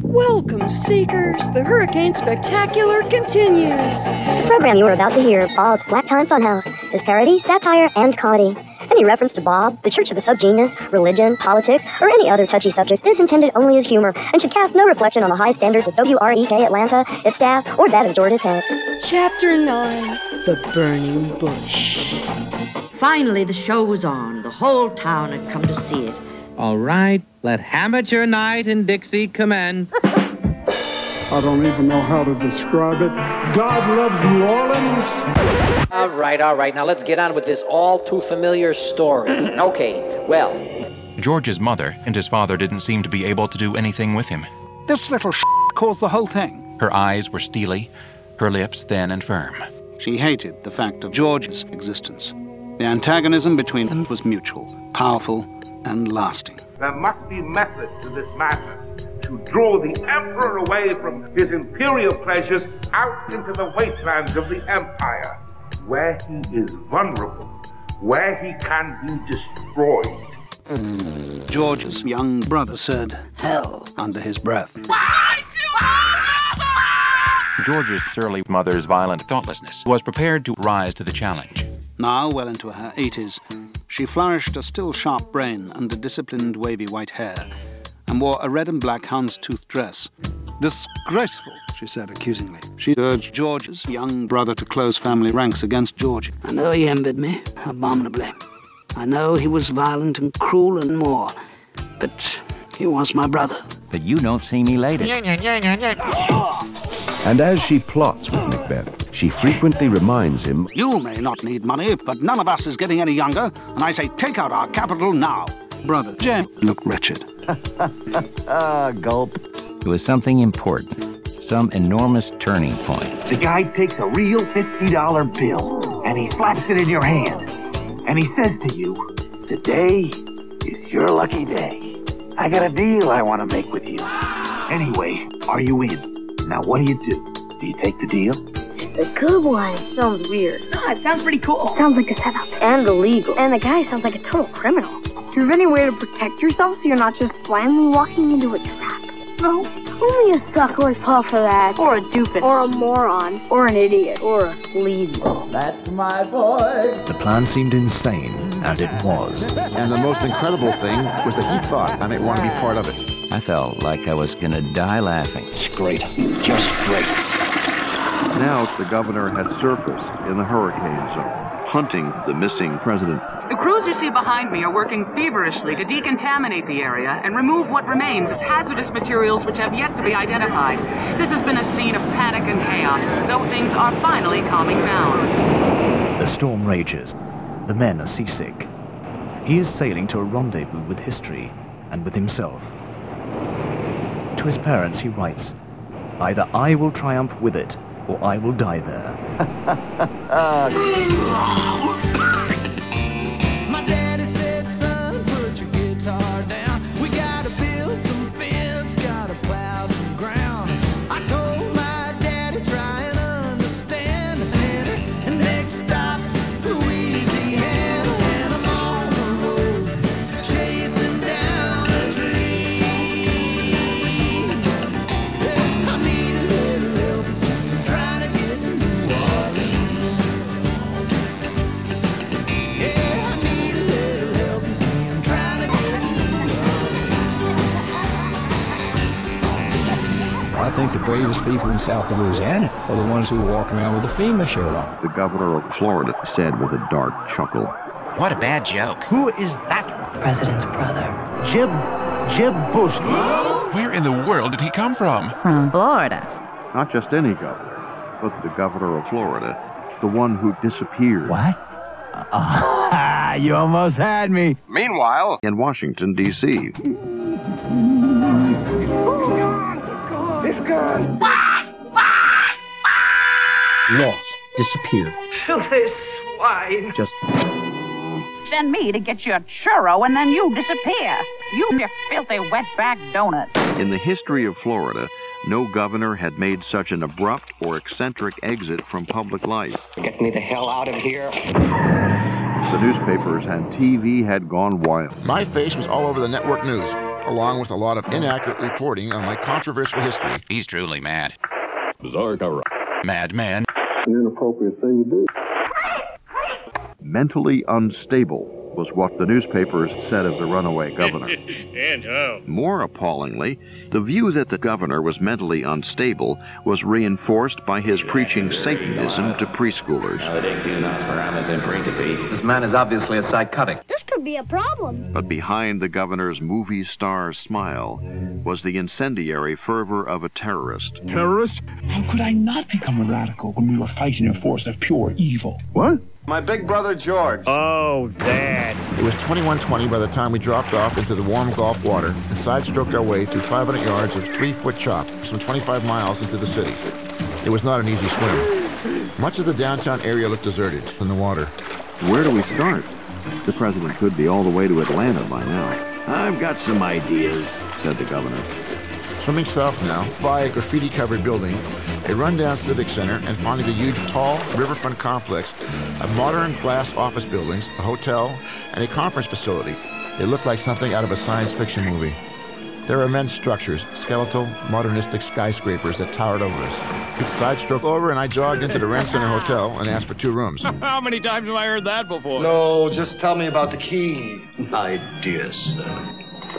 Welcome, Seekers. The Hurricane Spectacular continues. The program you are about to hear, Bob's Slack Time Funhouse, is parody, satire, and comedy. Any reference to Bob, the Church of the Subgenius, religion, politics, or any other touchy subjects is intended only as humor and should cast no reflection on the high standards of WREK Atlanta, its staff, or that of Georgia Tech. Chapter 9, The Burning Bush. Finally, the show was on. The whole town had come to see it. All right, let Amateur Night in Dixie commence. I don't even know how to describe it. God loves New Orleans. All right. Now let's get on with this all-too-familiar story. Okay, well. George's mother and his father didn't seem to be able to do anything with him. This little caused the whole thing. Her eyes were steely, her lips thin and firm. She hated the fact of George's existence. The antagonism between them was mutual, powerful, and lasting. There must be method to this madness, to draw the emperor away from his imperial pleasures out into the wastelands of the empire, where he is vulnerable, where he can be destroyed. George's young brother said, "Hell," under his breath. George's surly mother's violent thoughtlessness was prepared to rise to the challenge. Now, well into her 80s, she flourished a still sharp brain under disciplined wavy white hair and wore a red and black houndstooth dress. "Disgraceful," she said accusingly. She urged George's young brother to close family ranks against George. "I know he envied me, abominably. I know he was violent and cruel and more, but he was my brother." But you don't seem elated. And as she plots with Macbeth, she frequently reminds him, "You may not need money, but none of us is getting any younger, and I say take out our capital now." Brother Jem looked wretched. Gulp. It was something important, some enormous turning point. The guy takes a real $50 bill, and he slaps it in your hand. And he says to you, "Today is your lucky day. I got a deal I want to make with you. Anyway, are you in? Now what do? Do you take the deal?" The good one. Sounds weird. No, it sounds pretty cool. Sounds like a setup. And illegal. And the guy sounds like a total criminal. Do you have any way to protect yourself so you're not just blindly walking into a trap? No. Only a sucker would fall for that. Or a doofus. Or a moron. Or an idiot. Or a sleazy. That's my boy. The plan seemed insane, and it was. And the most incredible thing was that he thought I might want to be part of it. I felt like I was gonna die laughing. It's great. Just great. now the governor had surfaced in the hurricane zone, hunting the missing president. The crews you see behind me are working feverishly to decontaminate the area and remove what remains of hazardous materials which have yet to be identified. This has been a scene of panic and chaos, though things are finally calming down. The storm rages. The men are seasick. He is sailing to a rendezvous with history and with himself. To his parents he writes, "Either I will triumph with it, or I will die there." My daddy said, "Son, put your guitar down. We gotta build some fence, gotta plow some ground." I told my daddy, try and understand. And next stop, Louisiana. And I'm on the road, chasing down a dream. I need a little help, trying to get to New Orleans. Yeah, I need a little help, I'm trying to get to New Orleans. I think the bravest people in South Louisiana are the ones who walk around with a FEMA shirt on. The governor of Florida said with a dark chuckle. What a bad joke. Who is that? The president's brother. Jeb Bush. Where in the world did he come from? From Florida. Not just any governor, but the governor of Florida, the one who disappeared. What? You almost had me. Meanwhile, in Washington, D.C. It's gone. Lost. Disappeared. Filthy swine. Just... Send me to get you a churro and then you disappear. You filthy wetback donut. In the history of Florida, no governor had made such an abrupt or eccentric exit from public life. Get me the hell out of here. The newspapers and TV had gone wild. My face was all over the network news. along with a lot of inaccurate reporting on my controversial history. He's truly mad. Bizarre cover. Madman. An inappropriate thing to do. Mentally unstable was what the newspapers said of the runaway governor. And how? More appallingly, the view that the governor was mentally unstable was reinforced by his preaching Satanism to preschoolers. This man is obviously a psychotic. This could be a problem. But behind the governor's movie star smile was the incendiary fervor of a terrorist. Terrorist? How could I not become a radical when we were fighting a force of pure evil? What? My big brother George. Oh, Dad. It was 21:20 by the time we dropped off into the warm Gulf water and side-stroked our way through 500 yards of 3-foot chop, some 25 miles into the city. It was not an easy swim. Much of the downtown area looked deserted in the water. Where do we start? The president could be all the way to Atlanta by now. I've got some ideas, said the governor. Swimming south now, by a graffiti-covered building, a rundown civic center, and finally the huge, tall riverfront complex of modern glass office buildings, a hotel, and a conference facility. It looked like something out of a science fiction movie. There were immense structures, skeletal, modernistic skyscrapers that towered over us. We'd side-stroke over, and I jogged into the Rent Center Hotel and asked for 2 rooms. How many times have I heard that before? No, just tell me about the key. Ideas, sir.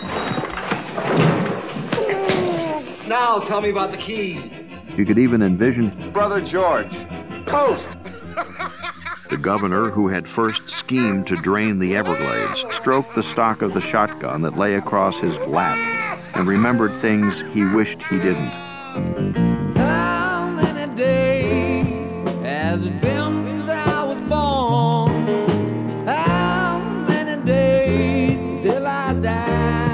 Now tell me about the key. You could even envision Brother George. Toast. the governor, who had first schemed to drain the Everglades, stroked the stock of the shotgun that lay across his lap and remembered things he wished he didn't. How many days has it been since I was born? How many days till I die?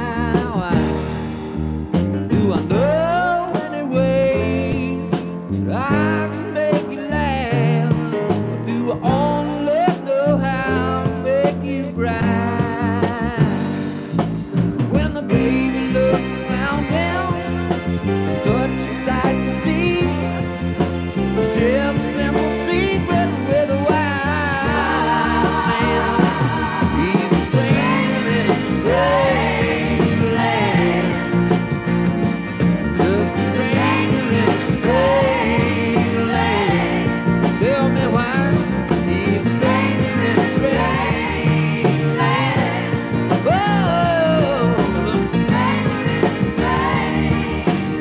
Do I know any way I can make you laugh? Or do I only know how to make you cry? When the baby looks around down, such a sight to see. Share the simple secret with a wild man. He's a stranger in a strange land. Just a stranger in a strange land. Tell me why he's a stranger in a strange land. Oh, a stranger in a strange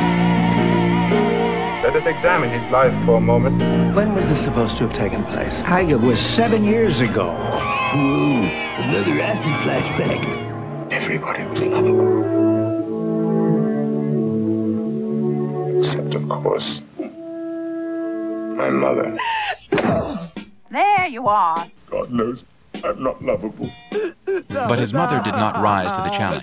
land. Let us examine his life for a moment. When was this supposed to have taken place? It was 7 years ago. Ooh, another acid flashback. Everybody was lovable. Except, of course, my mother. There you are. God knows I'm not lovable. But his mother did not rise to the challenge.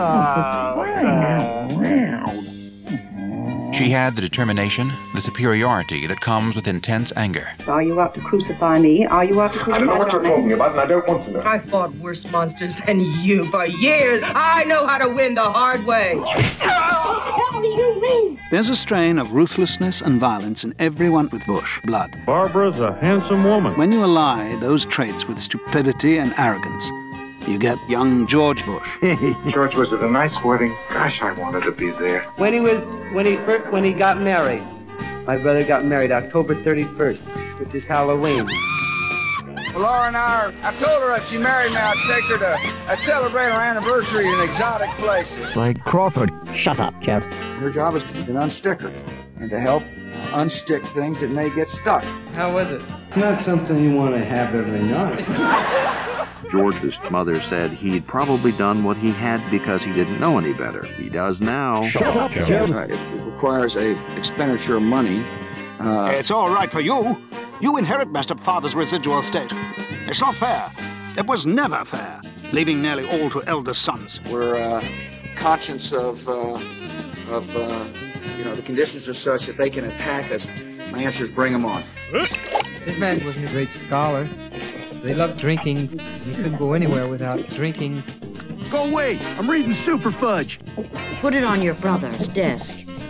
She had the determination, the superiority that comes with intense anger. Are you out to crucify me? Are you out to crucify me? I don't know what you're talking about, and I don't want to know. I fought worse monsters than you for years. I know how to win the hard way. What do you mean? There's a strain of ruthlessness and violence in everyone with Bush blood. Barbara's a handsome woman. When you ally those traits with stupidity and arrogance, you get young George Bush. George, was it a nice wedding? Gosh, I wanted to be there. When he got married, my brother got married October 31st, which is Halloween. Laura and I told her if she married me, I'd take her to celebrate our anniversary in exotic places. Like Crawford. Shut up, Jeff. Her job is an unsticker and to help unstick things that may get stuck. How was it? Not something you want to have every night. George's mother said he'd probably done what he had because he didn't know any better. He does now. Shut up, Jeff. It requires a expenditure of money. It's all right for you. You inherit most of Father's residual estate. It's not fair. It was never fair, leaving nearly all to eldest sons. We're conscious of the conditions are such that they can attack us. My answer is bring them on. This man wasn't a great scholar. They loved drinking. You couldn't go anywhere without drinking. Go away! I'm reading Super Fudge. Put it on your brother's desk.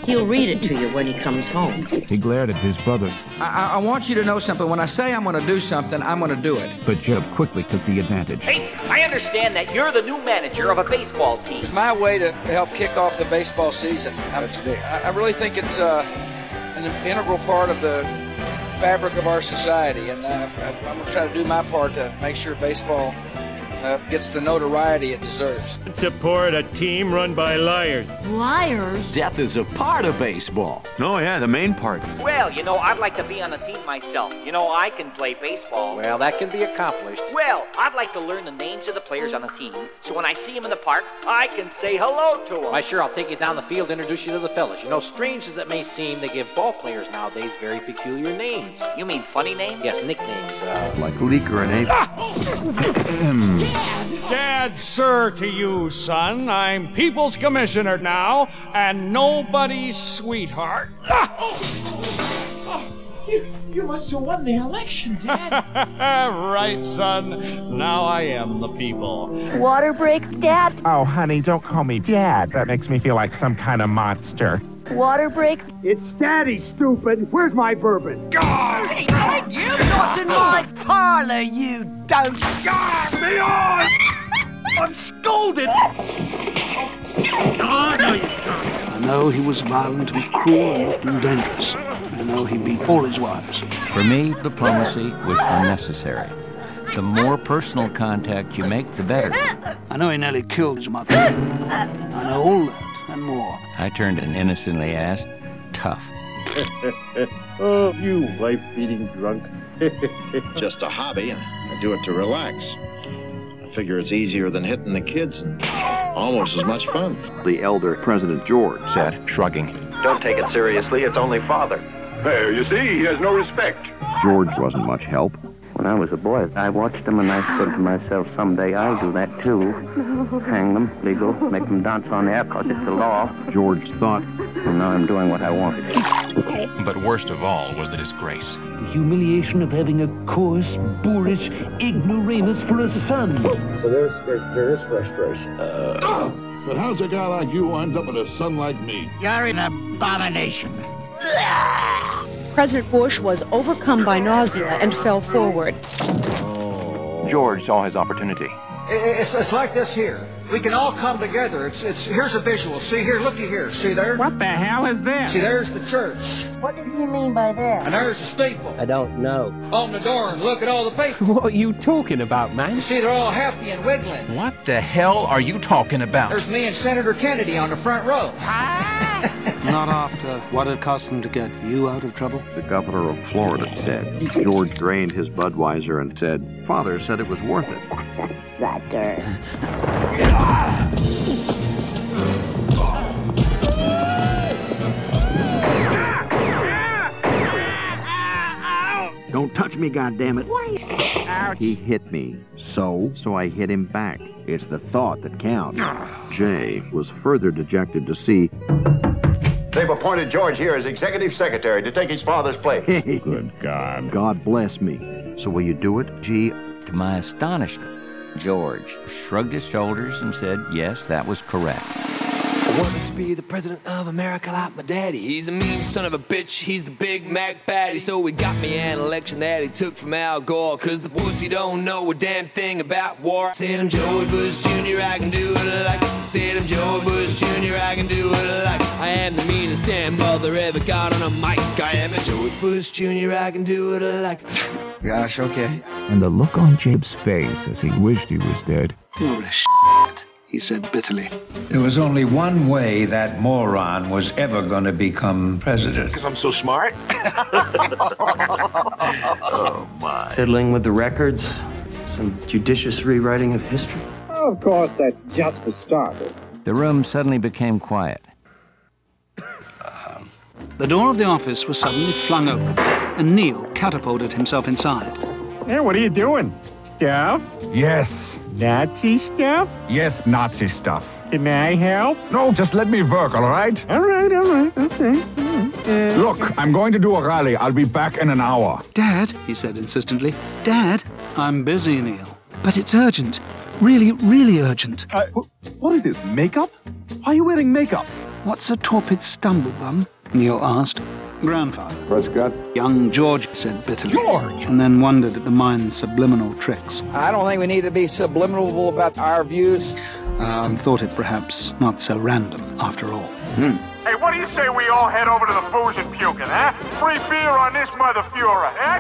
He'll read it to you when he comes home. He glared at his brother, I want you to know something. When I say I'm going to do something, I'm going to do it. but Jeb quickly took the advantage. Hey, I understand that you're the new manager of a baseball team. It's my way to help kick off the baseball season. I really think it's an integral part of the fabric of our society, and I'm going to try to do my part to make sure baseball gets the notoriety it deserves. Support a team run by liars. Liars? Death is a part of baseball. No, yeah, the main part. Well, I'd like to be on the team myself. I can play baseball. Well, that can be accomplished. Well, I'd like to learn the names of the players on the team, so when I see them in the park, I can say hello to them. Why, sure, I'll take you down the field and introduce you to the fellas. Strange as it may seem, they give ball players nowadays very peculiar names. You mean funny names? Yes, nicknames. Like Leaker and Ape. Dad, sir, to you, son. I'm People's Commissioner now, and nobody's sweetheart. You must have won the election, Dad. Right, son. Now I am the people. Water break, Dad? Oh, honey, don't call me Dad. That makes me feel like some kind of monster. Water break? It's Daddy, stupid. Where's my bourbon? God! You're not in my parlor, you don't. God, me on! I'm scolded! I know he was violent and cruel and often dangerous. I know he beat all his wives. For me, diplomacy was unnecessary. The more personal contact you make, the better. I know he nearly killed his mother. I know all that and more. I turned and innocently asked, tough. Oh, you life-feeding drunk. Just a hobby. I do it to relax. I figure it's easier than hitting the kids and almost as much fun. The elder President George said, shrugging. Don't take it seriously. It's only father. There, you see, he has no respect. George wasn't much help. When I was a boy, I watched them and I said to myself, someday I'll do that too. Hang them, legal, make them dance on air, cause it's the law. George thought, and now I'm doing what I wanted. But worst of all was the disgrace. The humiliation of having a coarse, boorish ignoramus for a son. So there is frustration. But how's a guy like you wind up with a son like me? You're an abomination. President Bush was overcome by nausea and fell forward. George saw his opportunity. It's like this here. We can all come together. Here's a visual. See here, looky here. See there? What the hell is this? See, there's the church. What did he mean by that? And there's the steeple. I don't know. On the door, and look at all the people. What are you talking about, man? You see, they're all happy and wiggling. What the hell are you talking about? There's me and Senator Kennedy on the front row. Not after what it cost them to get you out of trouble. The governor of Florida said. George drained his Budweiser and said, Father said it was worth it. That Don't touch me, goddammit. He hit me. So I hit him back. It's the thought that counts. Jay was further dejected to see They've appointed George here as executive secretary to take his father's place. Good God. God bless me. So will you do it, G? To my astonishment, George shrugged his shoulders and said, yes, that was correct. I wanted to be the president of America like my daddy. He's a mean son of a bitch, he's the Big Mac baddie. So he got me an election that he took from Al Gore, cause the pussy don't know a damn thing about war. Said I'm George Bush Jr., I can do it like. Said I'm George Bush Jr., I can do it like. I am the meanest damn mother ever got on a mic. I am a George Bush Jr., I can do it like. Gosh, okay. And the look on Jabe's face as he wished he was dead. You're a shit, he said bitterly. There was only one way that moron was ever going to become president. Because I'm so smart? Oh, my. Fiddling with the records? Some judicious rewriting of history? Of course, that's just for starters. The room suddenly became quiet. The door of the office was suddenly flung open, and Neil catapulted himself inside. Hey, what are you doing? Stuff? Yes. Nazi stuff? Yes, Nazi stuff. Can I help? No, just let me work, all right? All right, okay. Look, I'm going to do a rally. I'll be back in an hour. Dad, he said insistently. Dad, I'm busy, Neil. But it's urgent. Really, really urgent. What is this, makeup? Why are you wearing makeup? What's a torpid stumblebum? Neil asked. Grandfather. Prescott? Young George said bitterly. George! And then wondered at the mind's subliminal tricks. I don't think we need to be subliminal about our views. And thought it perhaps not so random after all. Hey, what do you say we all head over to the booze and puking, huh? Free beer on this Mother Fuhrer, huh?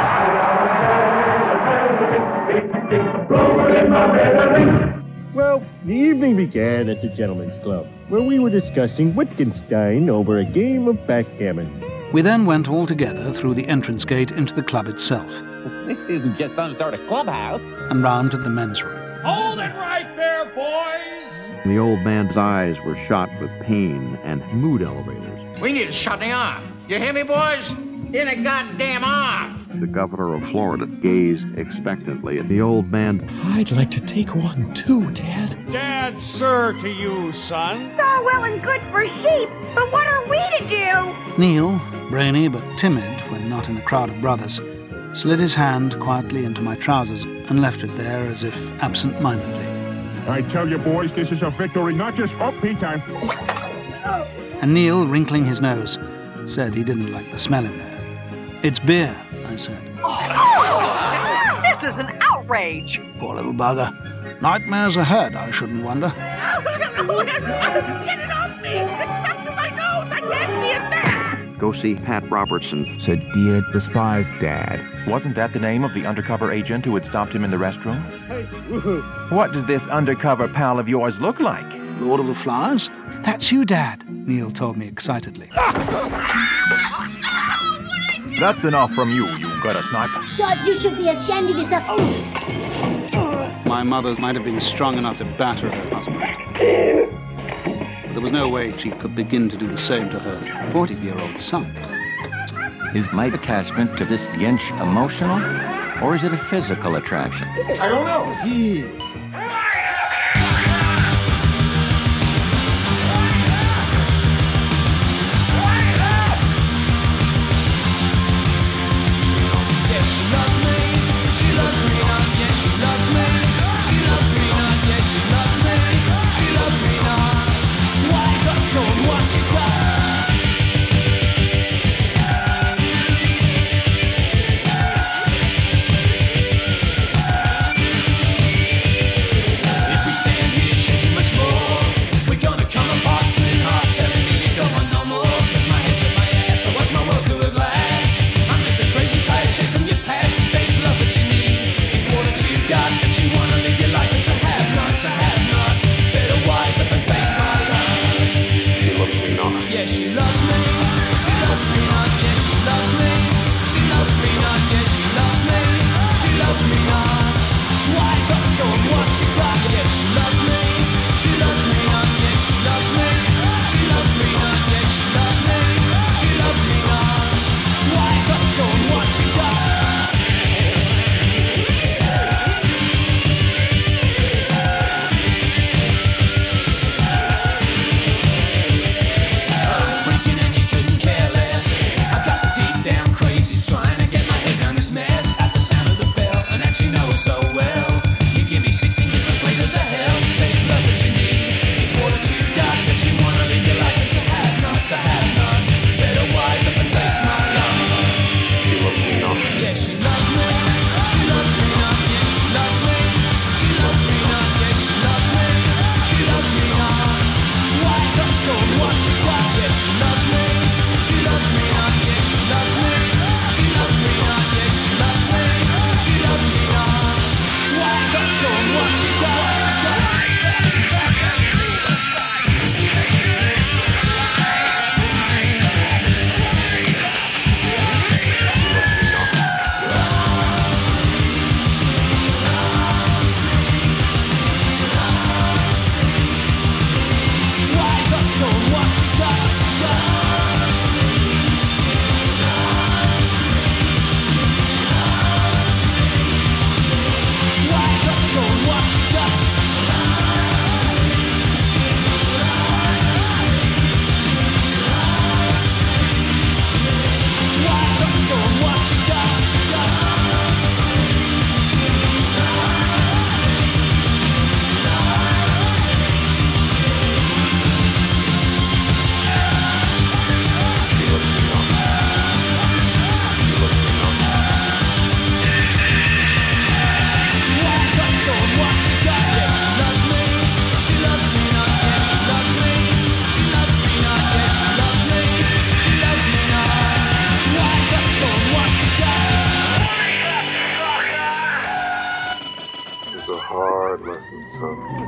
Come on! Well, the evening began at the Gentlemen's Club, where we were discussing Wittgenstein over a game of backgammon. We then went all together through the entrance gate into the club itself. This isn't just some sort of clubhouse. And round to the men's room. Hold it right there, boys! The old man's eyes were shot with pain and mood elevators. We need to shut the arm. You hear me, boys? In a goddamn arm! The governor of Florida gazed expectantly at the old man. I'd like to take one too, Dad. Dad, sir, to you, son. It's all well and good for sheep, but what are we to do? Neil, brainy but timid when not in a crowd of brothers, slid his hand quietly into my trousers and left it there as if absent-mindedly. I tell you, boys, this is a victory, not just for Peter. And Neil, wrinkling his nose, said he didn't like the smell in there. It's beer, I said. Oh, this is an outrage. Poor little bugger. Nightmares ahead, I shouldn't wonder. Get it off me! It's stuck to my nose! I can't see it there! Go see Pat Robertson, said Dear Despised Dad. Wasn't that the name of the undercover agent who had stopped him in the restroom? Hey, woohoo. What does this undercover pal of yours look like? Lord of the Flies? That's you, Dad, Neil told me excitedly. That's enough from you, you gutter sniper. George, you should be ashamed of yourself. My mother might have been strong enough to batter her husband. But there was no way she could begin to do the same to her 40-year-old son. Is my attachment to this yench emotional, or is it a physical attraction? I don't know.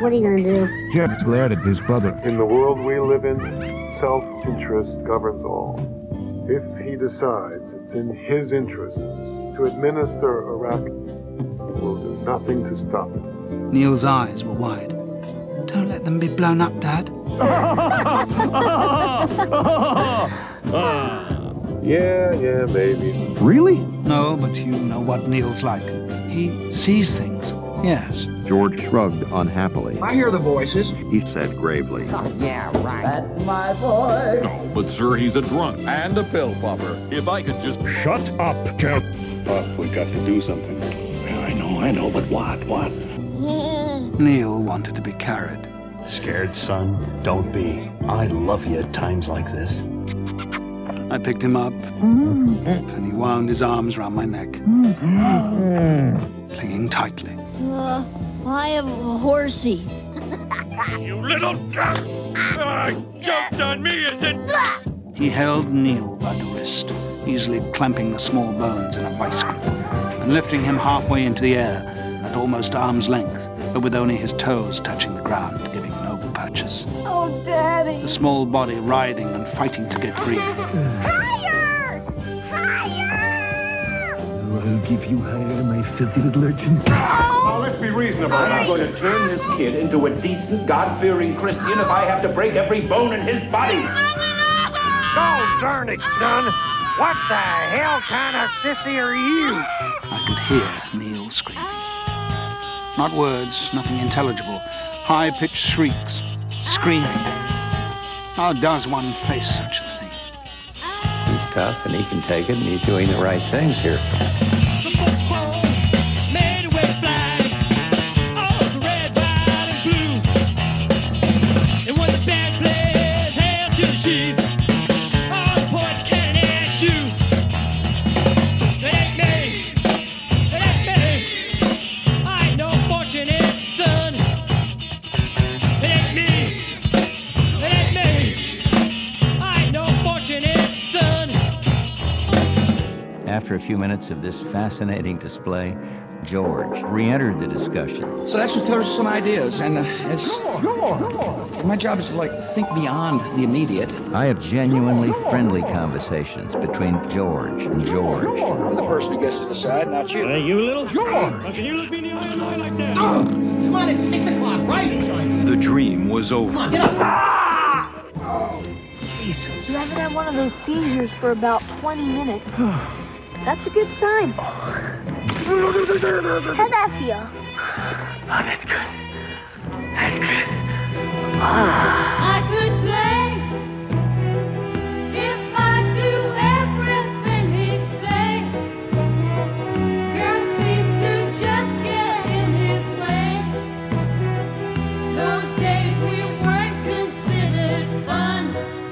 What are you gonna do? Jeff glared at his brother. In the world we live in, self-interest governs all. If he decides it's in his interests to administer Iraq, we'll do nothing to stop it. Neil's eyes were wide. Don't let them be blown up, Dad. Yeah, maybe. Really? No, but you know what Neil's like. He sees things, yes. George shrugged unhappily. I hear the voices. He said gravely. Oh, yeah, right. That's my boy. No, but sir, he's a drunk and a pill popper. If I could just... Shut up, Kel. We got to do something. I know, but what? Neil wanted to be carried. Scared, son? Don't be. I love you at times like this. I picked him up, and he wound his arms round my neck, clinging tightly. I have a horsey. You little jumped on me, is it? He held Neil by the wrist, easily clamping the small bones in a vice grip, and lifting him halfway into the air at almost arm's length, but with only his toes touching the ground, giving no purchase. Oh, Daddy! The small body writhing and fighting to get free. Higher! Higher! I'll give you higher, my filthy little urchin. Oh, let's be reasonable. I'm going to turn this kid into a decent, God-fearing Christian if I have to break every bone in his body. Oh, darn it, son. What the hell kind of sissy are you? I could hear Neil screaming. Not words, nothing intelligible. High-pitched shrieks, screaming. How does one face such a thing? He's tough and he can take it and he's doing the right things here. After a few minutes of this fascinating display, George re-entered the discussion. So that's what throws some ideas, and my job is to think beyond the immediate. I have genuinely friendly conversations between George and George. I'm the person who gets to decide, not you. Hey, you little George! How can you look me in the eye and lie like that? Oh, come on, it's 6 o'clock. Rise and shine. The dream was over. Come on, get up. Ah! Oh, Jesus. You haven't had one of those seizures for about 20 minutes. That's a good sign. How'd that feel? Oh, that's good. That's good. I could play if I do everything he'd say. Girls seem to just get in his way. Those days we weren't considered fun.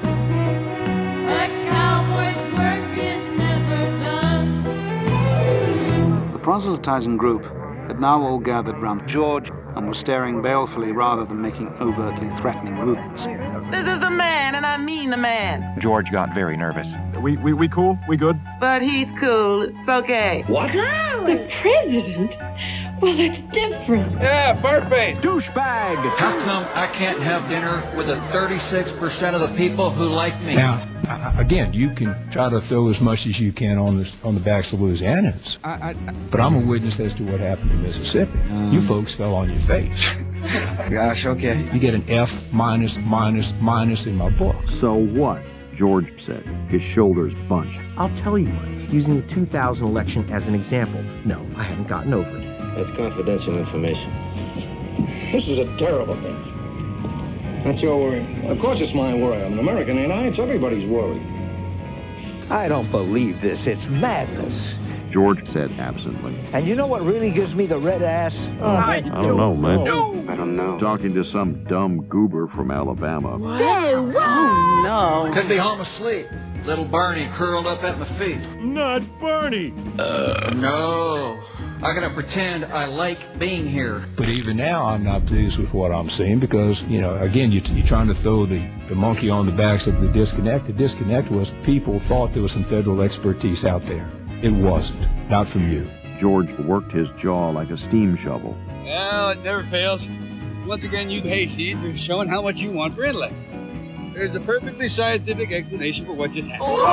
A cowboy's work is never done. The proselytizing group had now all gathered round George and were staring balefully rather than making overtly threatening movements. This is the man, and I mean the man. George got very nervous. We cool? We good? But he's cool. It's okay. What? The president? Well, that's different. Yeah, birthday. Douchebag. How come I can't have dinner with the 36% of the people who like me? Now, again, you can try to throw as much as you can on the backs of Louisianans. But I'm a witness as to what happened in Mississippi. You folks fell on your face. Gosh, okay. You get an F minus in my book. So what? George said, his shoulders bunched. I'll tell you what, using the 2000 election as an example, no, I haven't gotten over it. That's confidential information. This is a terrible thing. That's your worry. Of course it's my worry. I'm an American, ain't I? It's everybody's worry. I don't believe this. It's madness. George said absently. And you know what really gives me the red ass? I don't know, man. I don't know. Talking to some dumb goober from Alabama. Hey, whoa! No. Could be home asleep. Little Barney curled up at my feet. Not Barney. No. I'm going to pretend I like being here. But even now, I'm not pleased with what I'm seeing because, again, you're trying to throw the monkey on the backs of the disconnect. The disconnect was people thought there was some federal expertise out there. It wasn't. Not from you. George worked his jaw like a steam shovel. Well, it never fails. Once again, you hayseeds are showing how much you want for intellect. There's a perfectly scientific explanation for what just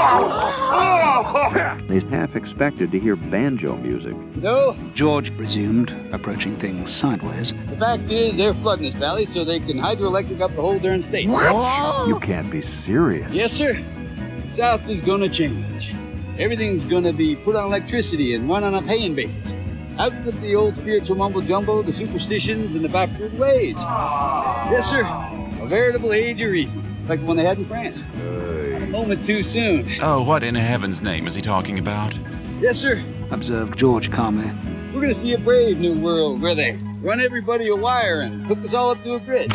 happened. They half expected to hear banjo music. No. George resumed, approaching things sideways. The fact is, they're flooding this valley so they can hydroelectric up the whole darn state. What? You can't be serious. Yes, sir. The South is gonna change. Everything's gonna be put on electricity and run on a paying basis. Out with the old spiritual mumbo-jumbo, the superstitions, and the backward ways. Yes, sir. A veritable age of reason. Like the one they had in France. A moment too soon. Oh, what in heaven's name is he talking about? Yes, sir. Observed George calmly. We're gonna see a brave new world where they run everybody a wire and hook us all up to a grid.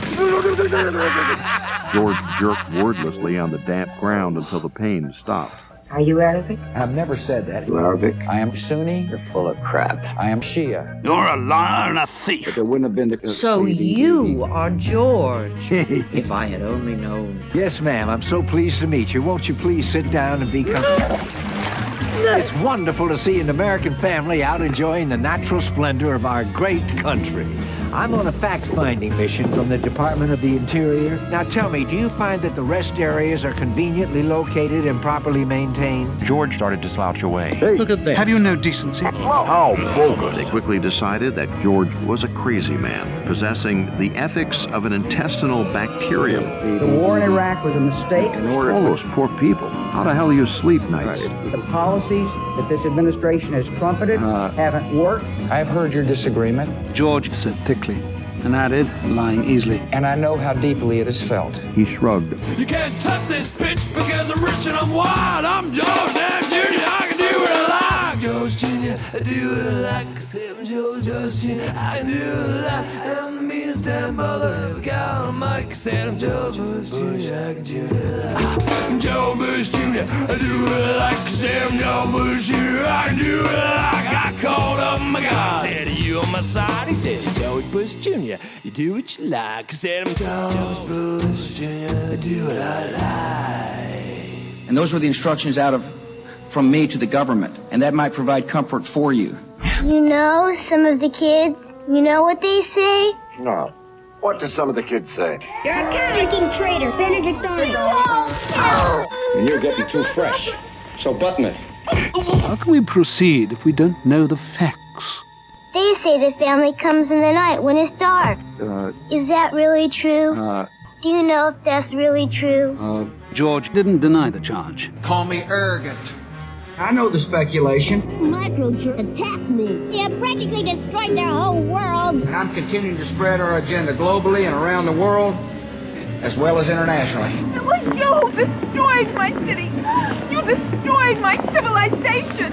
George jerked wordlessly on the damp ground until the pain stopped. Are you Arabic? I've never said that. You Arabic? I am Sunni. You're full of crap. I am Shia. You're a liar and a thief. But there wouldn't have been the... So you are George. If I had only known. Yes, ma'am. I'm so pleased to meet you. Won't you please sit down and be comfortable? It's wonderful to see an American family out enjoying the natural splendor of our great country. I'm on a fact-finding mission from the Department of the Interior. Now tell me, do you find that the rest areas are conveniently located and properly maintained? George started to slouch away. Hey, look at that. Have you no decency? How bogus. They quickly decided that George was a crazy man, possessing the ethics of an intestinal bacterium. The war in Iraq was a mistake. All those poor people. How the hell do you sleep nights? The policies that this administration has trumpeted haven't worked. I've heard your disagreement. George said thickly, and added, lying easily. And I know how deeply it is felt. He shrugged. You can't touch this bitch because I'm rich and I'm wild. I'm George damn Jr. I can do what I like. George Jr. I do what I like. I say I'm George Jr. I can do what I like. I'm the meanest damn mother ever got on mic. I said I'm George Bush Jr. I can do what I like. I'm George Bush Jr. I do what I like. I say I'm George Bush Jr. I can do what I like. I called up my guy. Said, are you on my side? He said, George Bush Jr. You do what you like. I said, I'm George Bush Jr. I do what I like. And those were the instructions from me to the government, and that might provide comfort for you. You know, some of the kids, you know what they say? No. What do some of the kids say? You're a freaking traitor, Benedict Arnold. And you're getting too fresh. So button it. How can we proceed if we don't know the facts? They say the family comes in the night when it's dark. Is that really true? Do you know if that's really true? George didn't deny the charge. Call me arrogant. I know the speculation. Microchip attacked me. They have practically destroyed their whole world. And I'm continuing to spread our agenda globally and around the world, as well as internationally. It was you who destroyed my city. You destroyed my civilization.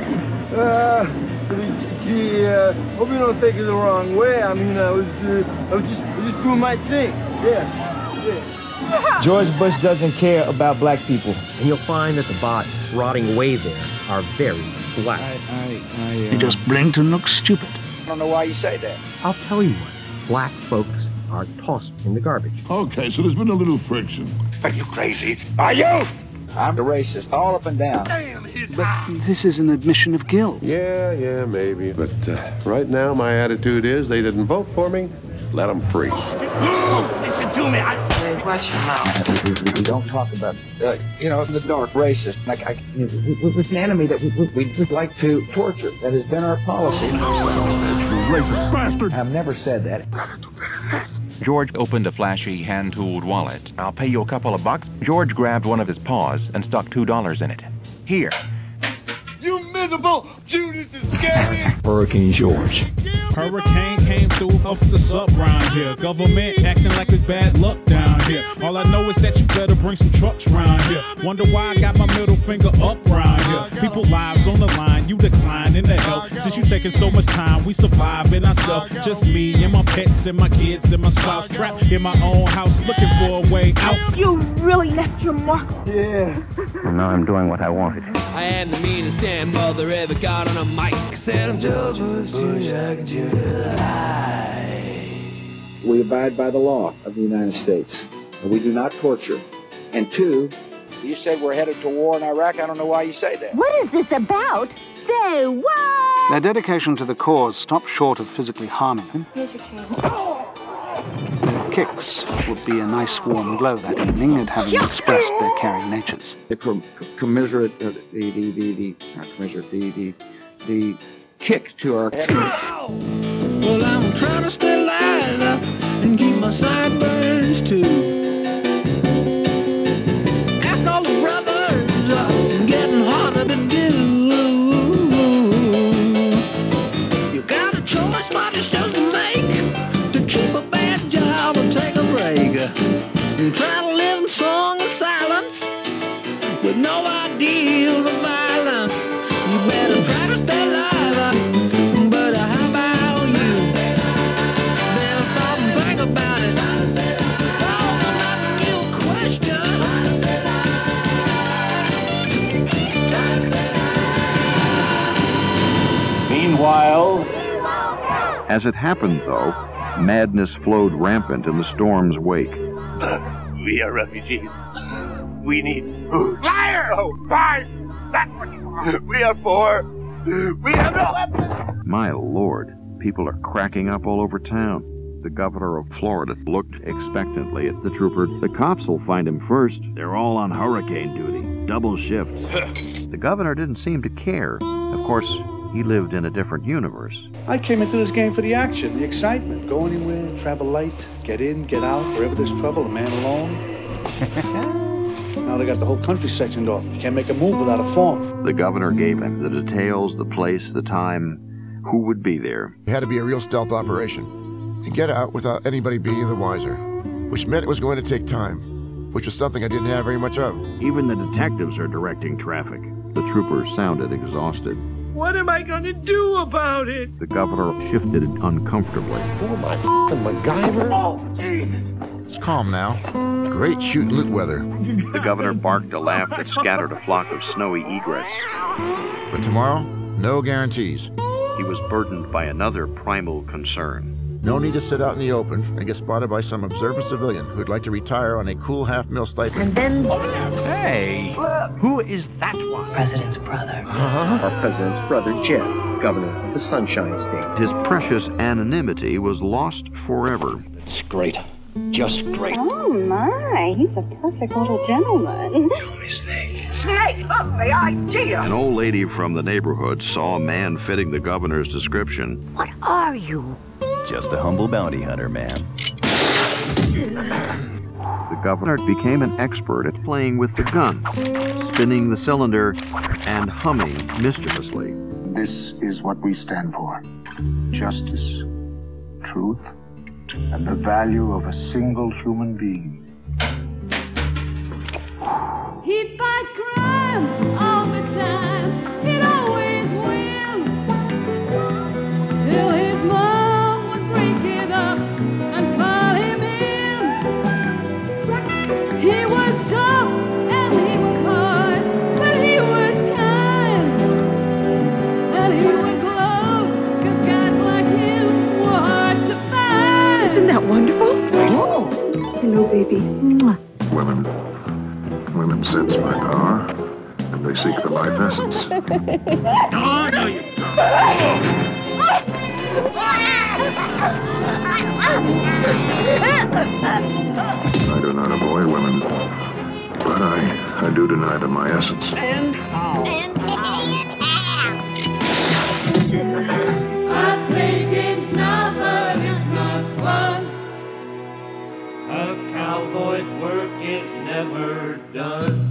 Hope you don't take it the wrong way. I mean, I was just doing my thing. Yeah. George Bush doesn't care about black people. And you'll find that the bodies rotting away there are very black. He just blinked and looked stupid. I don't know why you say that. I'll tell you what. Black folks are tossed in the garbage. Okay, so there's been a little friction. Are you crazy? Are you? I'm a racist, all up and down. But this is an admission of guilt. Yeah, maybe. But right now, my attitude is they didn't vote for me. Let them free. Listen to me. Hey, watch your mouth. We don't talk about, the dark racist. With an enemy that we'd like to torture. That has been our policy. Racist bastard. I've never said that. George opened a flashy, hand-tooled wallet. I'll pay you a couple of bucks. George grabbed one of his paws and stuck $2 in it. Here. You miserable Judas Iscariot! Hurricane George. Hurricane came through off the sub round here. Government acting like it's bad luck down here. All I know is that you better bring some trucks round here. Wonder why I got my middle finger up round here. People lives on the line, you decline in the help. Since you taking so much time, we survive in ourselves. Just me and my pets and my kids and my spouse. Trapped in my own house looking for a way out. You really left your mark. Yeah. Well, now I'm doing what I wanted. I am the meanest damn mother ever got on a mic. Said I'm George Bush Jr. I can do what I like. We abide by the law of the United States. We do not torture. And two, you said we're headed to war in Iraq. I don't know why you say that. What is this about? Say what? Their dedication to the cause stopped short of physically harming him. Here's your change. Their kicks would be a nice warm glow that evening at having expressed their caring natures. The kick to our head. Well, I'm trying to stay alive and keep my sideburns too. Ask all the brothers, getting harder to do. You got a choice for yourself to make, to keep a bad job or take a break. And try to live in song and silence with no ideals of violence. You better try to stay alive. But how about you? Better stop and think about it. Oh, I'm asking you a question. Meanwhile, as it happened, though, madness flowed rampant in the storm's wake. We are refugees. We need food. Liar! Oh, fine! That's what you are. We are poor. We have no weapons. My lord, people are cracking up all over town. The governor of Florida looked expectantly at the trooper. The cops will find him first. They're all on hurricane duty, double shifts. The governor didn't seem to care. Of course, he lived in a different universe. I came into this game for the action, the excitement. Go anywhere, travel light, get in, get out. Wherever there's trouble, a man alone. Now they got the whole country sectioned off. You can't make a move without a phone. The governor gave him the details, the place, the time, who would be there. It had to be a real stealth operation. And get out without anybody being the wiser. Which meant it was going to take time. Which was something I didn't have very much of. Even the detectives are directing traffic. The trooper sounded exhausted. What am I going to do about it? The governor shifted uncomfortably. Who am I, f***ing MacGyver? Oh, Jesus! It's calm now. Great shoot and loot weather. The governor barked a laugh that scattered a flock of snowy egrets. But tomorrow, no guarantees. He was burdened by another primal concern. No need to sit out in the open and get spotted by some observant civilian who'd like to retire on a cool half-mil stipend. And then... Hey, who is that one? President's brother. Our president's brother, Jed, governor of the Sunshine State. His precious anonymity was lost forever. It's great. Just great. Oh, my. He's a perfect little gentleman. Call me Snake. Snake, up the idea! An old lady from the neighborhood saw a man fitting the governor's description. What are you? Just a humble bounty hunter, ma'am. The governor became an expert at playing with the gun, spinning the cylinder, and humming mischievously. This is what we stand for. Justice, truth, and the value of a single human being. He'd fight crime all the time. He'd always win. Till his mom would break it up and call him in. He was tough and he was hard, but he was kind. And he was loved, 'cause guys like him were hard to find. Isn't that wonderful? Oh. Hello, baby. Mwah. Women sense my power, and they seek the life essence. Oh, no, you don't. I do not avoid women, but I do deny them my essence. And how? I play games now, but it's not fun. A cowboy's work is never done.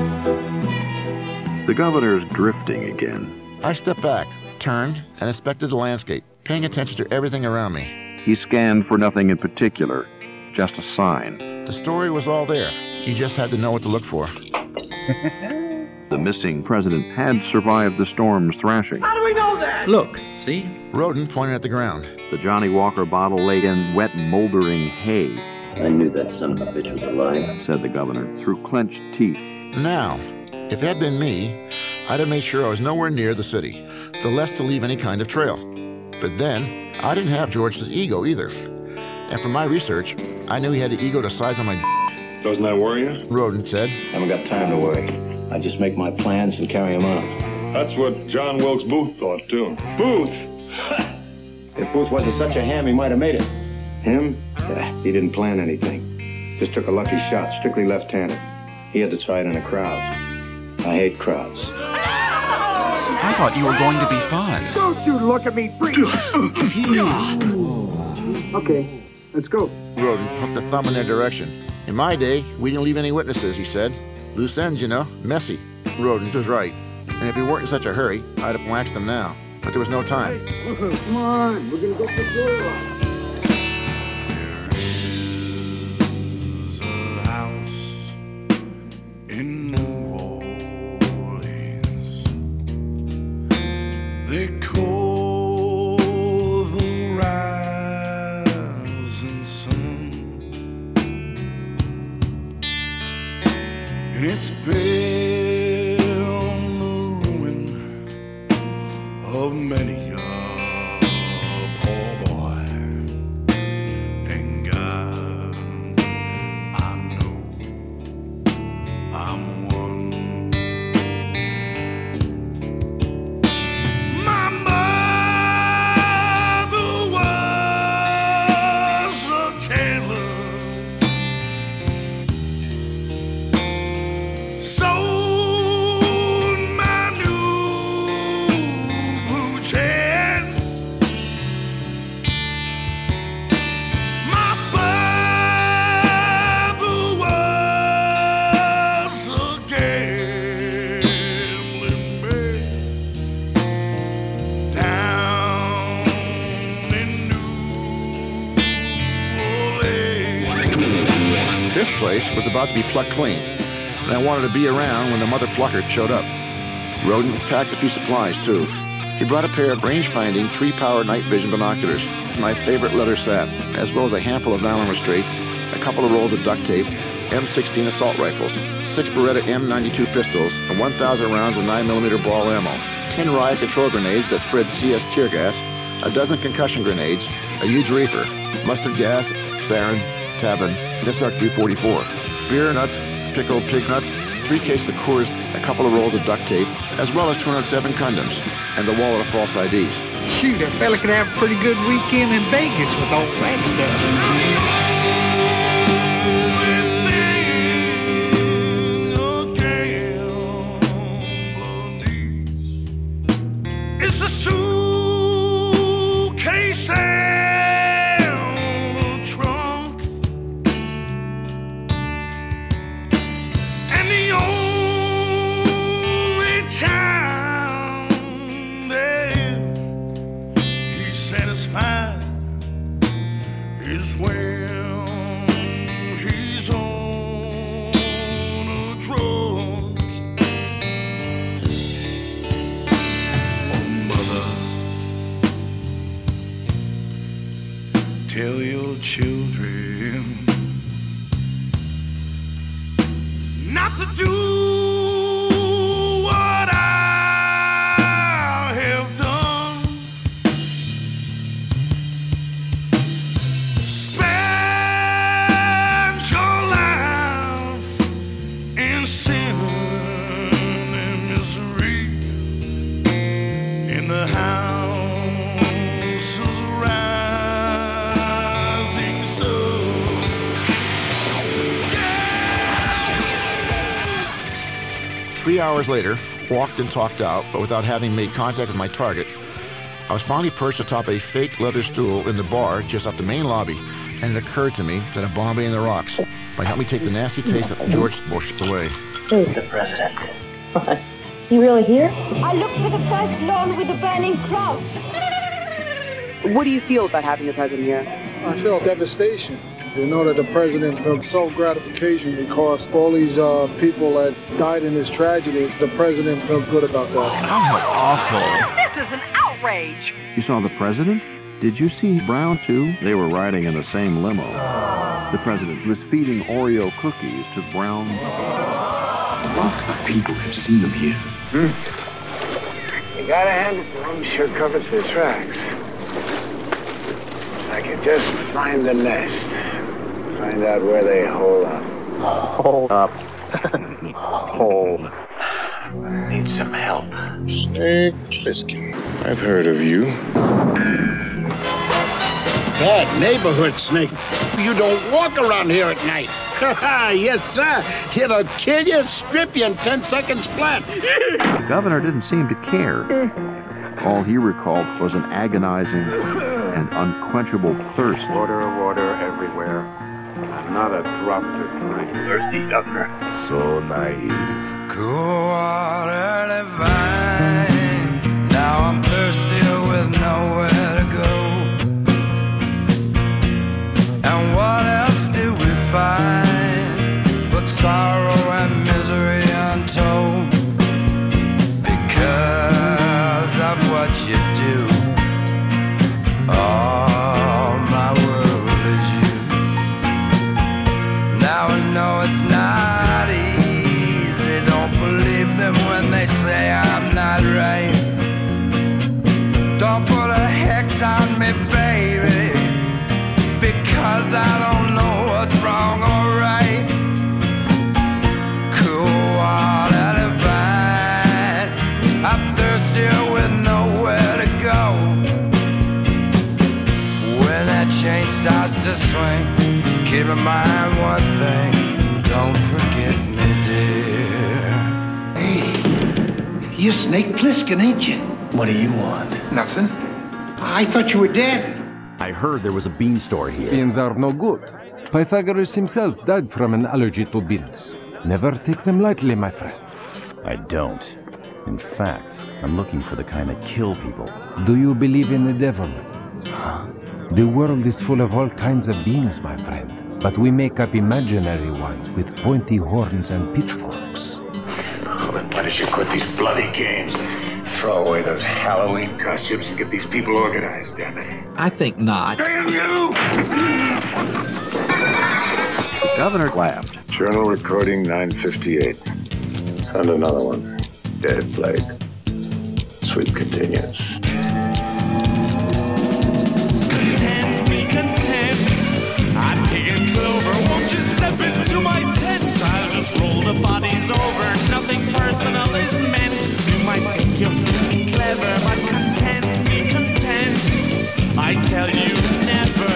The governor's drifting again. I stepped back, turned, and inspected the landscape, paying attention to everything around me. He scanned for nothing in particular, just a sign. The story was all there. He just had to know what to look for. The missing president had survived the storm's thrashing. How do we know that? Look, see? Rodin pointed at the ground. The Johnny Walker bottle lay in wet, moldering hay. I knew that son of a bitch was alive, said the governor through clenched teeth. Now, if it had been me, I'd have made sure I was nowhere near the city, the less to leave any kind of trail. But then, I didn't have George's ego either. And from my research, I knew he had the ego to size on my Doesn't that worry you? Rodin said. Haven't got time to worry. I just make my plans and carry them out. That's what John Wilkes Booth thought, too. Booth? If Booth wasn't such a ham, he might have made it. Him? He didn't plan anything. Just took a lucky shot, strictly left-handed. He had to try it in a crowd. I hate crowds. I thought you were going to be fun. Don't you look at me, freak! Okay, let's go. Roden hooked a thumb in their direction. In my day, we didn't leave any witnesses, he said. Loose ends, you know, messy. Roden was right. And if we weren't in such a hurry, I'd have waxed them now. But there was no time. Come on, we're gonna go for sure. In New Orleans, they call the rising sun, and it's been the ruin of many a poor boy. And God, I know I'm one. My mother was a tailor, sold my new blue jeans. My father was a gambling man down in New Orleans. This place was about to be plucked clean, and I wanted to be around when the mother plucker showed up. Roden packed a few supplies, too. He brought a pair of range-finding 3-power night vision binoculars, my favorite leather sap, as well as a handful of nylon restraints, a couple of rolls of duct tape, M16 assault rifles, 6 Beretta M92 pistols, and 1,000 rounds of 9mm ball ammo, 10 riot control grenades that spread CS tear gas, a dozen concussion grenades, a huge reefer, mustard gas, sarin, tabin, and SRQ-44, beer nuts, pickled pig nuts, 3 cases of Coors, a couple of rolls of duct tape, as well as 207 condoms, and the wallet of false IDs. Shoot, a fella could have a pretty good weekend in Vegas with all that stuff. It's a suitcase and a trunk, and the only time that he's satisfied is when he's on a drug. Tell your children not to do what I have done. Spend your life in sin and misery in the house of the rising sun. 3 hours later, walked and talked out, but without having made contact with my target, I was finally perched atop a fake leather stool in the bar just off the main lobby, and it occurred to me that a Bombay in the rocks might help me take the nasty taste of George Bush away. Who's the president? What? He really here? I looked for the first lawn with the burning cross. What do you feel about having the president here? I feel devastation. You know that the president felt self-gratification because all these people that died in this tragedy, the president felt good about that. How awful. This is an outrage. You saw the president? Did you see Brown, too? They were riding in the same limo. The president was feeding Oreo cookies to Brown. A lot of people have seen them here. You gotta hand it to him, sure covers the tracks. I could just find the nest. Find out where they hole up. Hold up. Hold. Need some help. Snake Plissken. I've heard of you. bad neighborhood, Snake. You don't walk around here at night. Yes, sir. It'll kill you, strip you in 10 seconds flat. The governor didn't seem to care. All he recalled was an agonizing and unquenchable thirst. Water everywhere. Not a drop to drink. Thirsty governor. So naive. Cool water divine. Now I'm thirsty with nowhere to go. And what else do we find but sorrow and misery untold? Because of what you do, all my world is you. Now I know it's not easy. Don't believe them when they say I'm not right. Don't put a hex on me, baby, because I don't know what's wrong or right. Cool water divine. I'm thirsty with nowhere to go. When that chain starts to swing, keep in mind one thing. Don't forget me, dear. Hey, you're Snake Plissken, ain't you? What do you want? Nothing. I thought you were dead. I heard there was a bean store here. Beans are no good. Pythagoras himself died from an allergy to beans. Never take them lightly, my friend. I don't. In fact, I'm looking for the kind that kill people. Do you believe in the devil? The world is full of all kinds of beings, my friend. But we make up imaginary ones with pointy horns and pitchforks. Oh, then why don't you quit these bloody games? Throw away those Halloween costumes and get these people organized, damn it. I think not. Damn you! The governor laughed. Journal recording 958. Send another one. Dave Blake. Sweep continues. Content, be content. I'm picking clover. Won't you step into my tent? I'll just roll the bodies over. Nothing personal is meant. You might think you're fucking clever, but content, be content. I tell you never.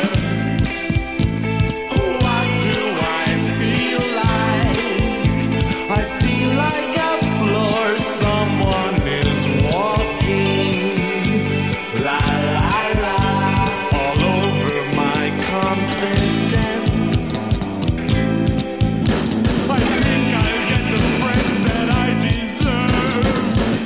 What do I feel like? I feel like a floor someone is walking. La la la, all over my confidence. I think I'll get the friends that I deserve.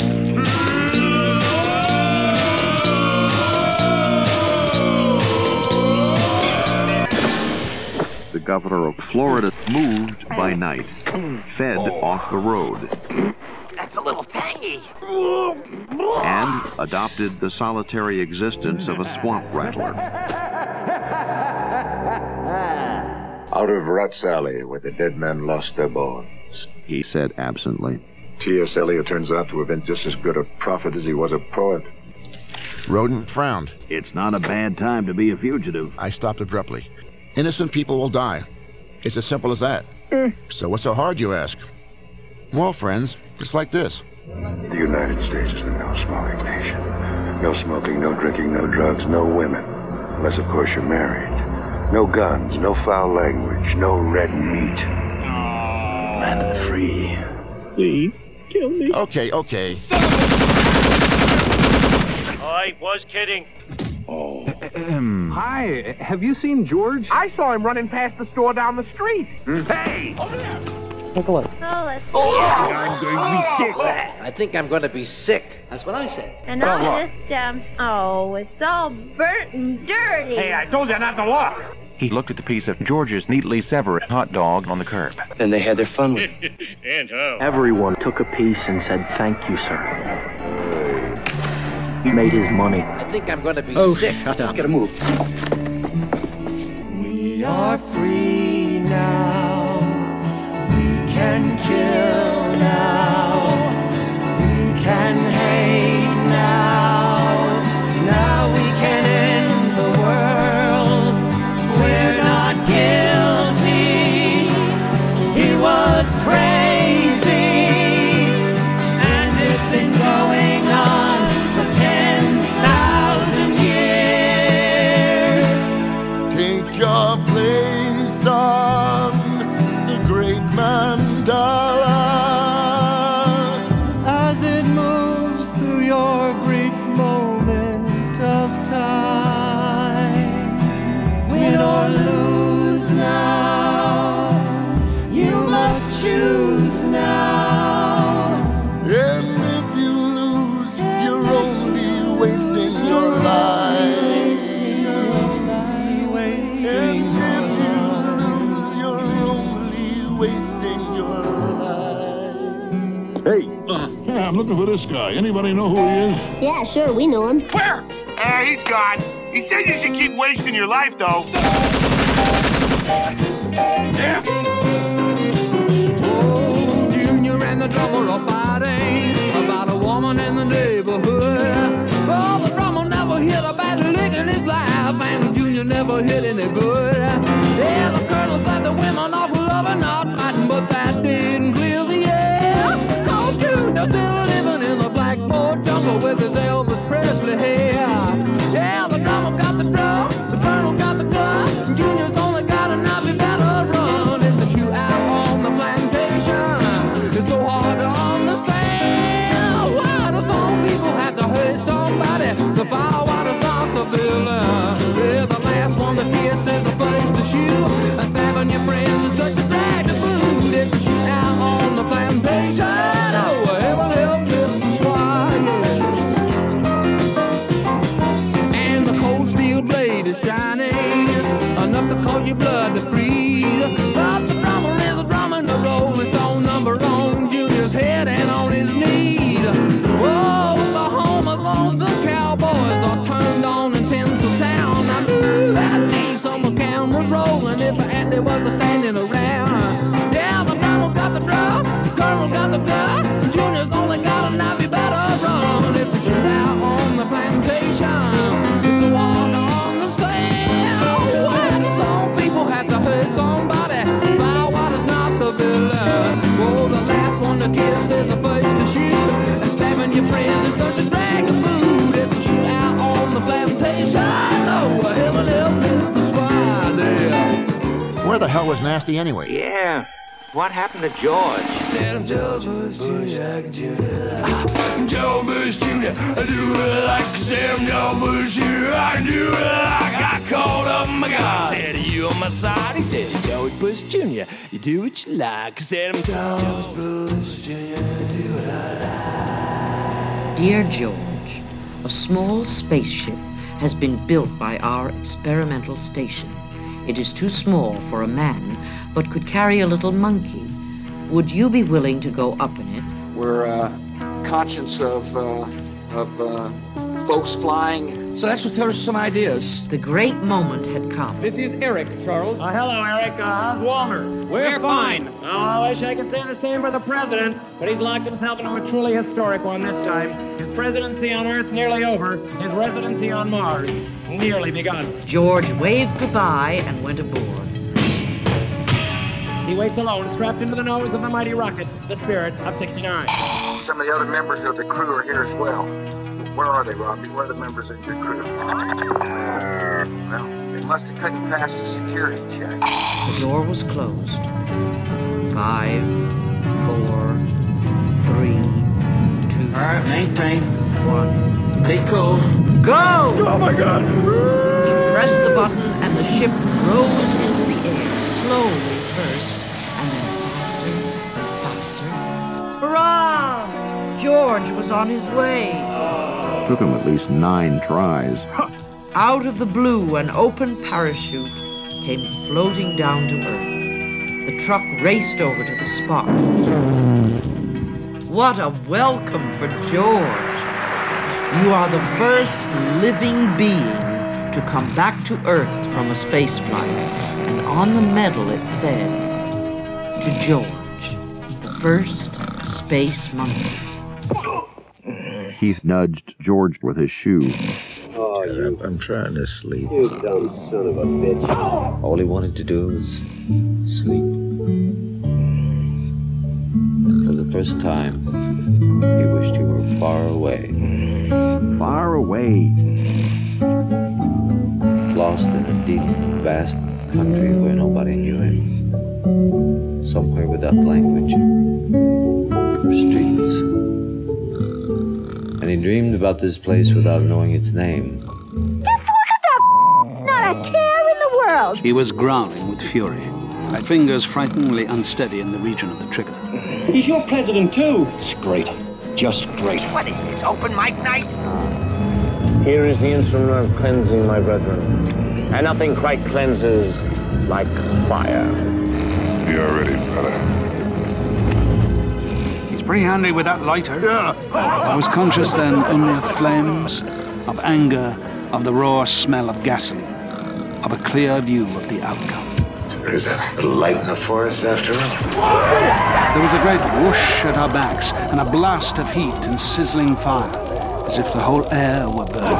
The governor of Florida moved by night, fed off the road, That's a little tangy. and adopted the solitary existence of a swamp rattler. Out of Ruts Alley, where the dead men lost their bones. He said absently. T.S. Eliot turns out to have been just as good a prophet as he was a poet. Roden frowned. It's not a bad time to be a fugitive. I stopped abruptly. Innocent people will die. It's as simple as that. So what's so hard, you ask? Well, friends, it's like this. The United States is the no-smoking nation. No smoking, no drinking, no drugs, no women. Unless, of course, you're married. No guns, no foul language, no red meat. Land of the free. Please, kill me. Okay. I was kidding. Hi, have you seen George? I saw him running past the store down the street. Hey! Over there! Take a look. Oh, let's I'm going to be sick. I think I'm going to be sick. That's what I said. And all this it's all burnt and dirty. Hey, I told you not to walk. He looked at the piece of George's neatly severed hot dog on the curb. Then they had their fun with it. And how? Everyone took a piece and said, "Thank you, sir." He made his money. I think I'm going to be sick. Shut up. Gotta move. We are free now. We can kill now. We can hate now. Now we can end the world. We're not guilty. He was crazy. And it's been going on for 10,000 years. Hey. Yeah, I'm looking for this guy. Anybody know who he is? Yeah, sure, we know him. Where? He's gone. He said you should keep wasting your life, though. Yeah. Oh, Junior and the drummer are fighting about a woman in the neighborhood. Oh, the drummer never hit a bad lick in his life, and Junior never hit any good. Yeah, the colonel said the women awful loving, not fighting, but that didn't clear the air. Oh, Junior still living in the blackboard jungle with his Elvis Presley hair. Yeah, the drummer got the drum, the colonel got the gun, Junior's only got a knife, he better run. It's a shootout on the plantation. It's so hard to understand. Why do some people have to hurt somebody? The firewater starts the villain. Yeah, the last one that hits is the first to shoot. And stabbing your friends is such a drag to boot. It's a shootout on the plantation. Oh, heaven help Mr. Squire. And the cold steel blade is shining, enough to cause your blood to freeze. But the drummer is a drumming the Rolling Stone number on Junior's head and on his knees. Whoa, Oklahoma lonesome cowboys are turned on in Tinseltown. I knew that means some cameras rolling if Andy was standing around. Yeah, the colonel got the drum, the colonel got the gun, Junior's only got a knife, he better run. It's a shootout on the plantation. It's a war on the sand. Why do some people have to hurt somebody? Firewater's not the villain. Oh, the last one to kiss is the first to shoot. And stabbing your friend is such a drag to boot. It's a shootout on the plantation. Oh, heaven help Mr. Squire. Where the hell was Nasty anyway? Yeah. What happened to George? Said I'm Joe Bush Jr. Joe Bush Jr. I do it like Sam Joe Bush Jr. I can do it like I called up my God. Said, are you on my side? He said, George Bush Jr. You do what you like. Said I'm George Bush Jr. I do what I like. Dear George, a small spaceship has been built by our experimental station. It is too small for a man, but could carry a little monkey. Would you be willing to go up in it? We're conscious of folks flying. So that's what tells us some ideas. The great moment had come. This is Eric, Charles. Hello, Eric. How's Walter? We're fine. Oh, I wish I could say the same for the president, but he's locked himself into a truly historic one this time. His presidency on Earth nearly over. His residency on Mars nearly begun. George waved goodbye and went aboard. He waits alone, strapped into the nose of the mighty rocket, the Spirit of 69. Some of the other members of the crew are here as well. Where are they, Robbie? Where are the members of your crew? Well, they must have couldn't pass the security check. The door was closed. 5, 4, 3, 2. All right, maintain. 1. Be cool. Go! Oh, my God. He pressed the button and the ship rose into the air, slowly first, and then faster and faster. Hurrah! George was on his way. Took him at least 9 tries. Out of the blue, an open parachute came floating down to earth. The truck raced over to the spot. What a welcome for George! You are the first living being to come back to Earth from a space flight. And on the medal it said, to George, the first space monkey. Keith nudged George with his shoe. Oh, I'm trying to sleep. You dumb son of a bitch. All he wanted to do was sleep. And for the first time, he wished he were far away. Far away. Lost in a deep, vast country where nobody knew him. Somewhere without language or streets. And he dreamed about this place without knowing its name. Just look at the not a care in the world. He was growling with fury, fingers frighteningly unsteady in the region of the trigger. He's your president, too. It's great. Just great. What is this, open mic night? Here is the instrument of cleansing, my brethren. And nothing quite cleanses like fire. You are ready, brother. He's pretty handy with that lighter. I was conscious then only of flames, of anger, of the raw smell of gasoline, of a clear view of the outcome. There is a little light in the forest after all. There was a great whoosh at our backs and a blast of heat and sizzling fire, as if the whole air were burning.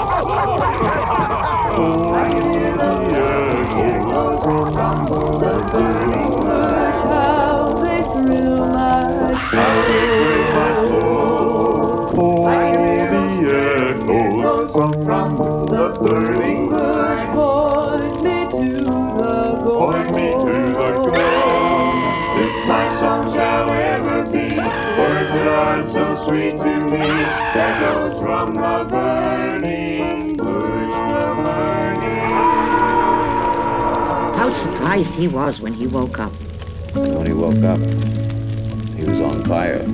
Point me to the goal. This my song shall ever be. Words that are so sweet to me. That goes from the burning bush, the burning. How surprised he was when he woke up. And when he woke up, he was on fire.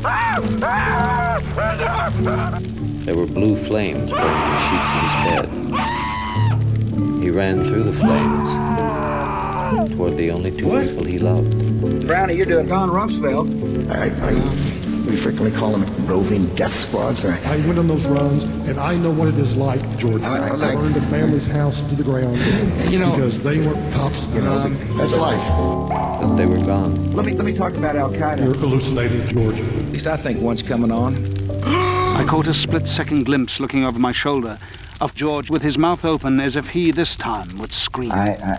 There were blue flames burning the sheets of his bed. He ran through the flames toward the only two people he loved. Brownie, you're doing Don Rumsfeld. We frequently call them roving death squads. Right? I went on those runs, and I know what it is like, George. I burned a family's house to the ground because they weren't cops. That's life. But they were gone. Let me talk about Al-Qaeda. You're hallucinating, George. At least I think one's coming on. I caught a split-second glimpse looking over my shoulder of George with his mouth open as if he this time would scream.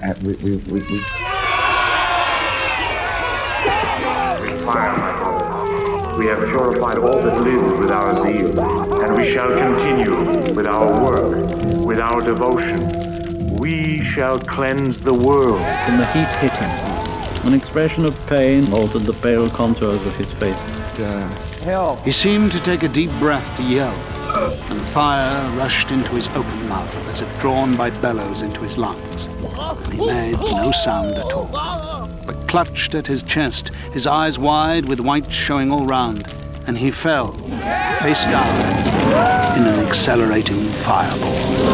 We have purified all that lives with our zeal, and we shall continue with our work, with our devotion. We shall cleanse the world. And the heat hit him. An expression of pain altered the pale contours of his face. Hell. He seemed to take a deep breath to yell, and fire rushed into his open mouth as if drawn by bellows into his lungs. And he made no sound at all, but clutched at his chest, his eyes wide with white showing all round, and he fell, face down, in an accelerating fireball.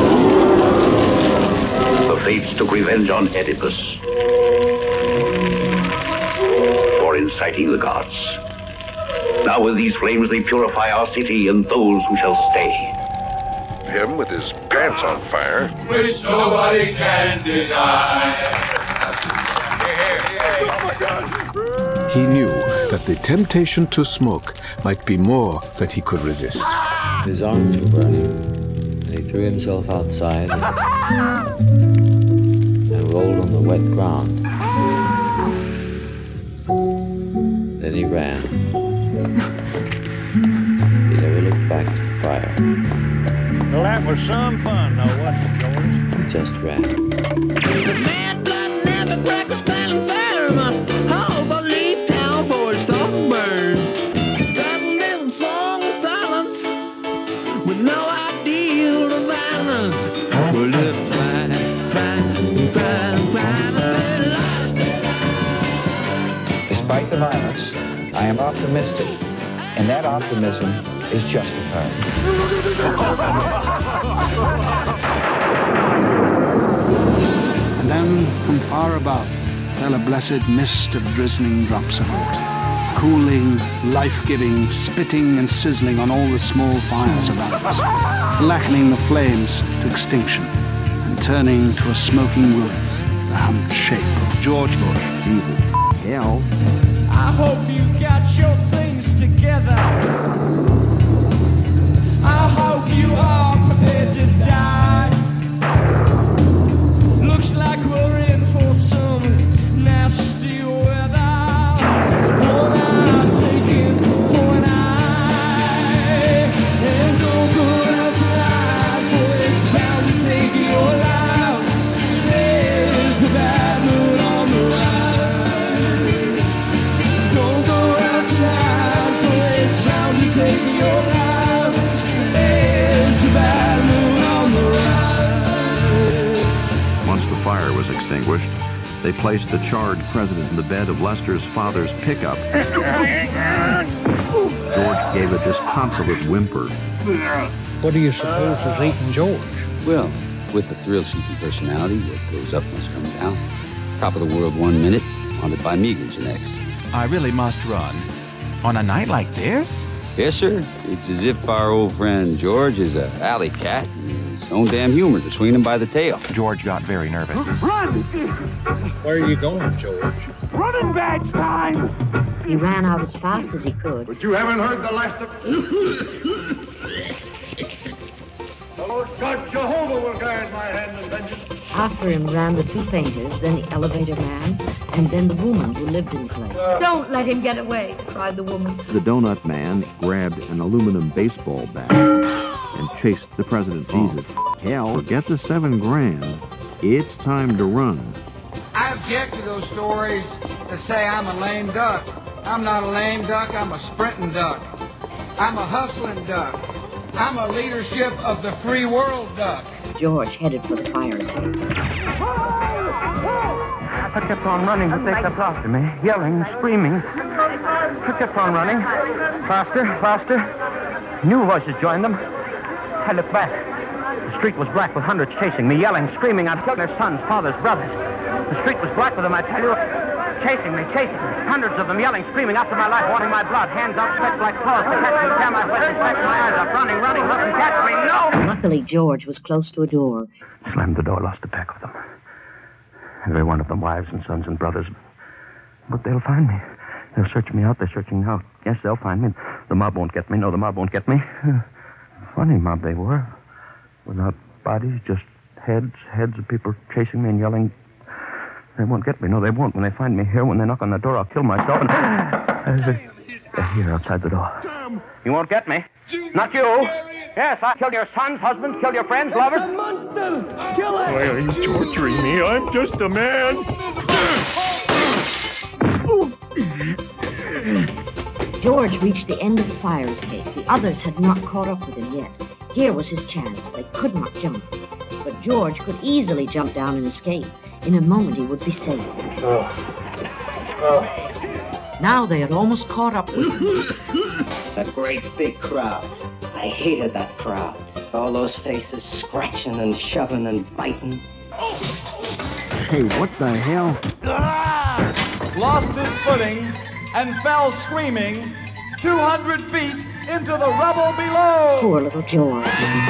The Fates took revenge on Oedipus for inciting the gods. Now with these flames they purify our city and those who shall stay. Him with his pants on fire. Which nobody can deny. He knew that the temptation to smoke might be more than he could resist. His arms were burning, and he threw himself outside and rolled on the wet ground. Then he ran. He never looked back at the fire. Well, that was some fun, though, wasn't it, George? He just ran. The mad blood never crackles, spelling fire. My whole belief town for a stop and burn. Driving down a song of silence with no ideal of violence. We'll live try to stay alive. Despite the violence, I am optimistic, and that optimism is justified. And then, from far above, fell a blessed mist of drizzling drops of water, cooling, life-giving, spitting and sizzling on all the small fires around us, blackening the flames to extinction, and turning to a smoking ruin, the humped shape of George Bush. Jesus, hell. I hope you've got your things together. I hope you are prepared to die. Looks like we're in for some nasty weather. One eye taken for an eye. And don't go out tonight, for it's bound to take your life. There's a bad mood on the rise. Don't go out tonight, for it's bound to take your life. There's a bad mood on the rise. Once the fire was extinguished, they placed the charred president in the bed of Lester's father's pickup. George gave a disconsolate whimper. What do you suppose was eating George? Well, with the thrill-seeking personality, what goes up must come down. Top of the world 1 minute, haunted by meagles the next. I really must run. On a night like this? Yes, sir. It's as if our old friend George is a alley cat and his own damn humor to swing him by the tail. George got very nervous. Run! Where are you going, George? Running badge time! He ran out as fast as he could. But you haven't heard the last of... The Lord God Jehovah will guide my hand in vengeance. After him ran the two painters, then the elevator man, and then the woman who lived in clay. Don't let him get away, cried the woman. The donut man grabbed an aluminum baseball bat and chased the President Jesus. Hell, forget the $7 grand. It's time to run. I object to those stories that say I'm a lame duck. I'm not a lame duck, I'm a sprinting duck. I'm a hustling duck. I'm a leadership of the free world duck. George headed for the fire escape. I kept on running, but they kept after me, yelling, screaming. I kept on running, faster, faster. New voices joined them. I looked back. The street was black with hundreds chasing me, yelling, screaming. I'd killed their sons, fathers, brothers. The street was black with them, I tell you. Chasing me, chasing me. Hundreds of them yelling, screaming after my life, wanting my blood. Hands outstretched like claws to catch me, tear my flesh and stretch my eyes up. Running, running, mustn't catch me, no! Luckily, George was close to a door. Slammed the door, lost a pack of them. Every one of them, wives and sons and brothers. But they'll find me. They'll search me out. They're searching now. Yes, they'll find me. The mob won't get me. No, the mob won't get me. Funny mob they were. Without bodies, just heads of people chasing me and yelling. They won't get me. No, they won't. When they find me here, when they knock on the door, I'll kill myself. And they're here outside the door. You won't get me. Not you. Yes, I'll kill your sons, husbands, kill your friends, lovers. It's a monster! Kill it! Why are you torturing me? I'm just a man. George reached the end of the fire escape. The others had not caught up with him yet. Here was his chance. They could not jump. But George could easily jump down and escape. In a moment, he would be safe. Now they had almost caught up with him. A great big crowd. I hated that crowd. All those faces scratching and shoving and biting. Hey, what the hell? Lost his footing and fell screaming 200 feet into the rubble below. Poor little George.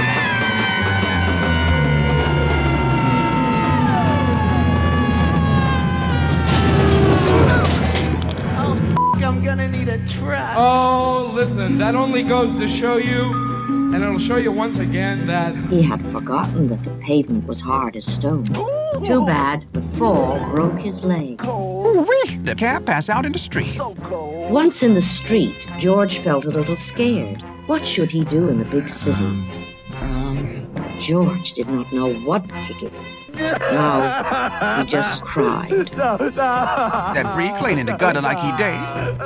I'm gonna need a truss. Oh, listen, that only goes to show you, and it'll show you once again that... He had forgotten that the pavement was hard as stone. Too bad, the fall broke his leg. Ooh-wee! The cab passed out in the street. Once in the street, George felt a little scared. What should he do in the big city? George did not know what to do. No, he just cried. That breed playing in the gutter like he did.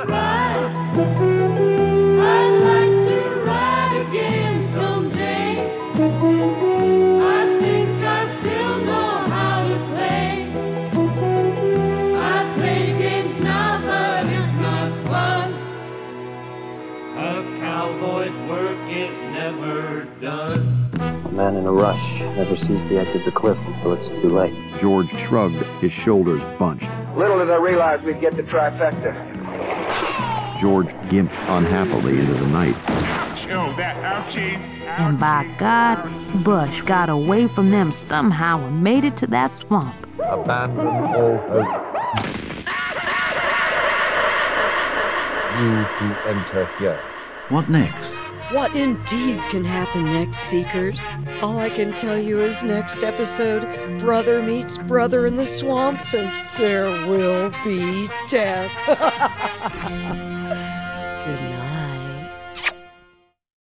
I'd like to ride again someday. I think I still know how to play. I play games now, but it's not fun. A cowboy's work is never done. A man in a rush never sees the edge of the cliff until it's too late. George shrugged, his shoulders bunched. Little did I realize we'd get the trifecta. George gimped unhappily into the night. And by God, Bush got away from them somehow and made it to that swamp. Abandon all hope. You who enter here. What next? What indeed can happen next, Seekers? All I can tell you is next episode, brother meets brother in the swamps, and there will be death.